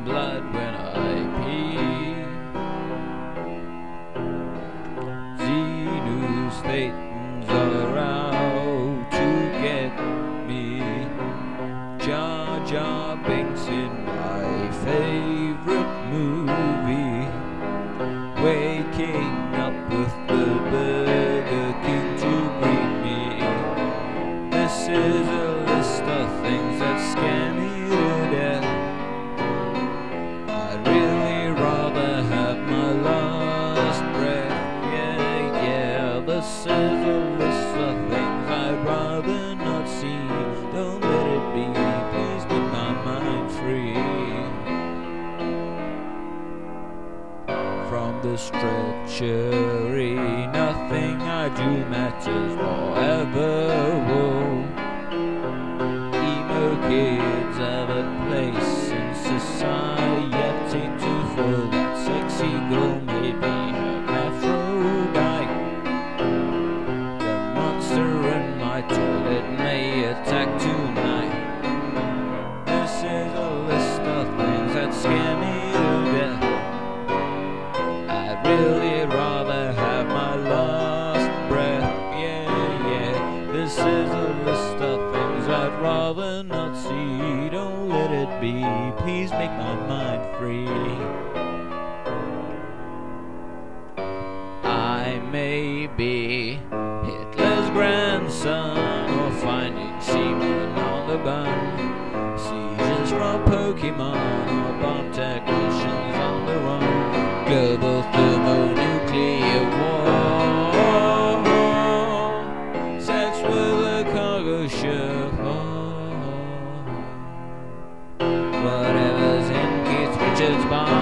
blood when I pee. Xenus Thetans are out to get me. Jar Jar Binks in my favorite movie, waking up with the Burger King to greet me. This is a list of things that scare me to death. I'd really rather have my last breath. Yeah, yeah, this is a list of things I'd rather not see. Don't let it be, please make my mind free. From the treachery, nothing I do matters or ever will. Emo kids have a place in society to fill that sexy girl, maybe hermaphrodite. The monster in my toilet may attack tonight. This is a list of things that scare me to death. I'd really rather have my last breath. Yeah, yeah. This is a list of things I'd rather not see. Don't let it be. Please make my mind free. I may be Hitler's grandson, or finding semen on the bun. Seizures from Pokemon, or bomb technicians on the run. Global thermonuclear war. Sex with a cargo ship. Whatever's in Keith Richards' bar.